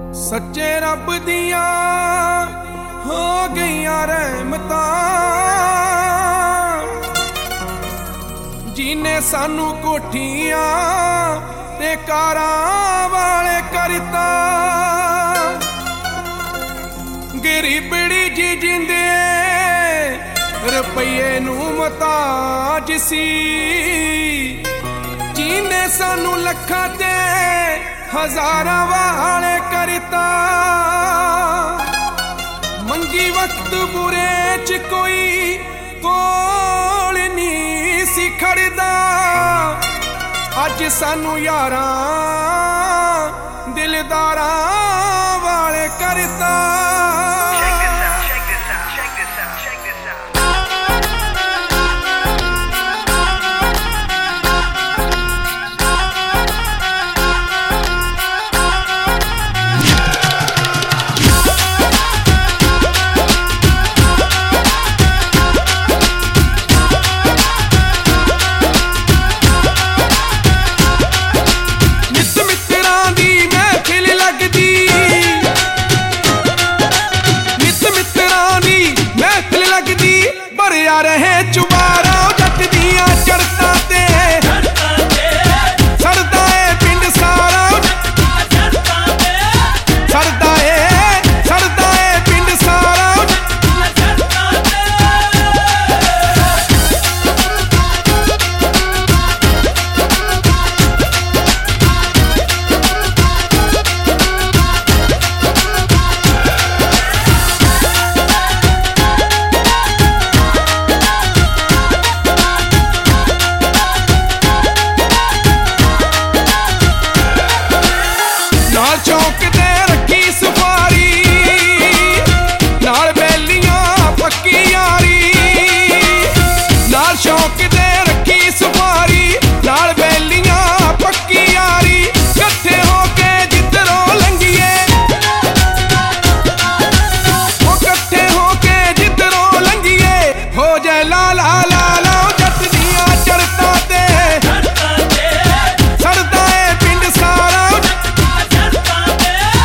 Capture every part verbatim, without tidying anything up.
सच्चे रब दिया हो गईयां रहमतां, जिने सानू कोठियां ते कारां वाले करता। गरीबड़ी जी जिंदे रुपये नू मुताज सी, जिने सानू लखां ते हजारां वाले करता। मंगी वक्त बुरे च कोई कोल नहीं सी खड़दा, अज सानू यारां दिलदारां वाले करता। रहे चुबारा जट दिया चढ़ता ते सरदा है पिंड सारा, सरदा है सरदा है पिंड सारा। चौक दे रखी सफारी, नाल बैलियां पक्की यारी, नाल शौक दे रखी सफारी, नाल बैलियां पक्की यारी। कट्ठे होके जिधरों लंघिए, ओ कट्ठे होके जिधरों लंघिए, हो जाए ला ला ला ला जट दियां चढ़ता ते सरदा है पिंड सारा।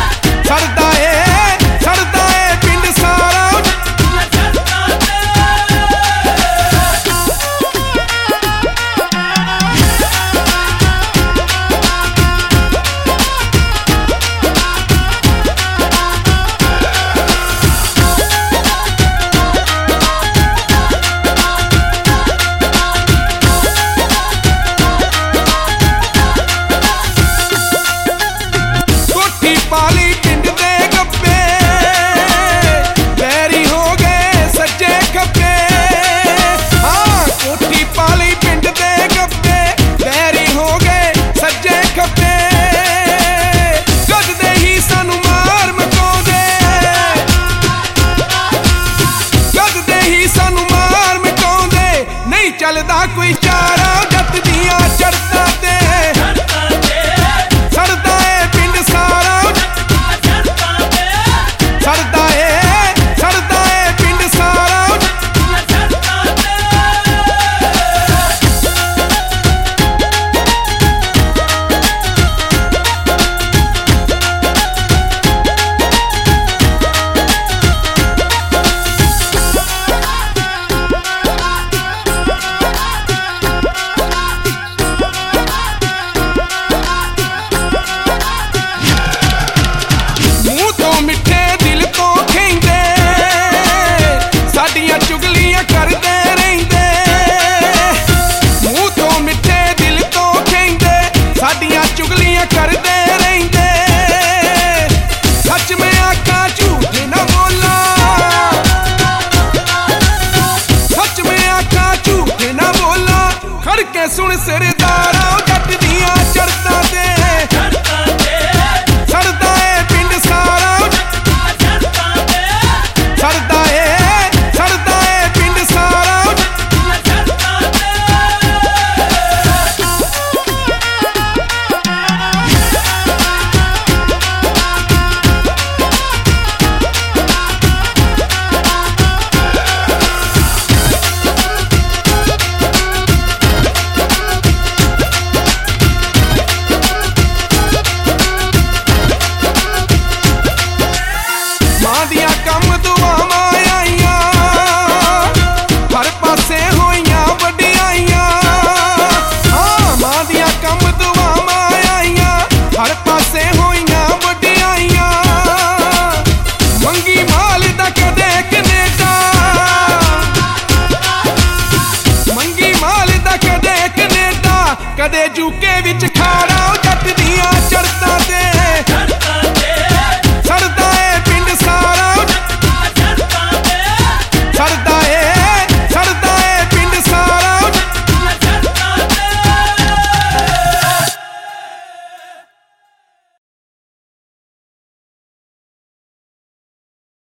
ਕਦੇ ਜੂਕੇ ਵਿੱਚ ਖਾੜਾ ਜੱਟ ਦੀਆਂ